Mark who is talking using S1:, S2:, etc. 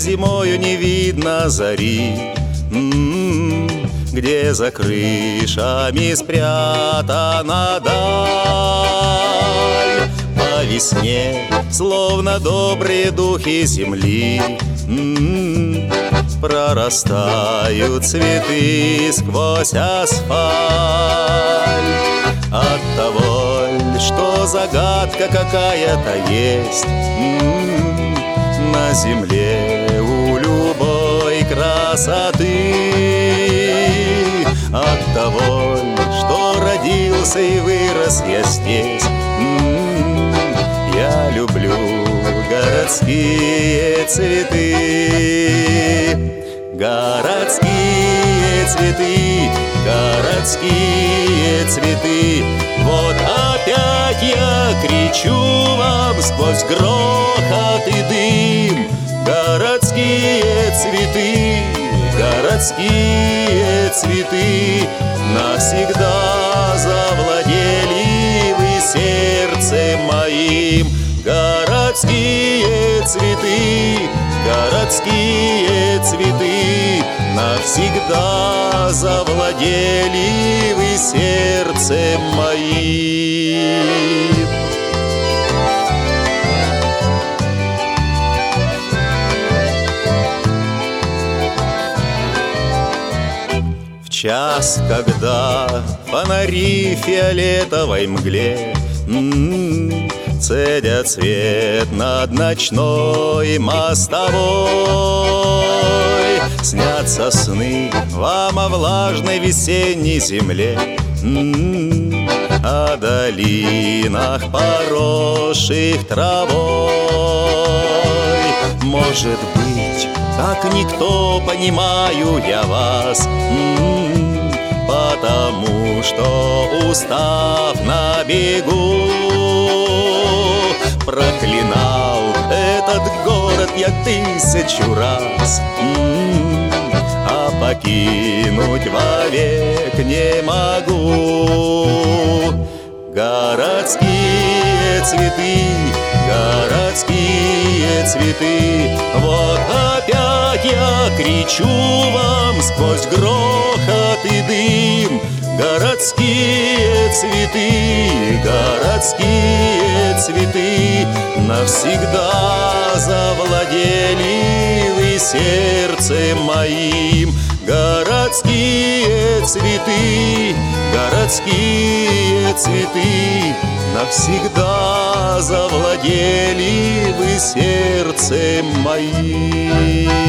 S1: зимою не видно зари, где за крышами спрятана даль. По весне, словно добрые духи земли, прорастают цветы сквозь асфальт. Оттого, что загадка какая-то есть на земле у любой красоты. Оттого, что родился и вырос я здесь, я люблю городские цветы. Городские цветы, городские цветы. Вот опять я кричу вам сквозь грохот и дым. Городские цветы, городские цветы, навсегда завладели вы сердцем моим. Городские цветы, городские цветы, навсегда завладели вы сердцем моим. В час, когда фонари в фиолетовой мгле цедят свет над ночной мостовой, снятся сны вам о влажной весенней земле, о долинах, поросших травой. Может быть, как никто понимаю я вас, потому что, устав на бегу, проклинал этот город я 1000 раз, а покинуть вовек не могу. Городские цветы, городские цветы, вот опять я кричу вам сквозь грохот и дым. Городские цветы, городские цветы, навсегда завладели вы сердцем моим. Городские цветы, городские цветы, навсегда завладели вы сердцем моим.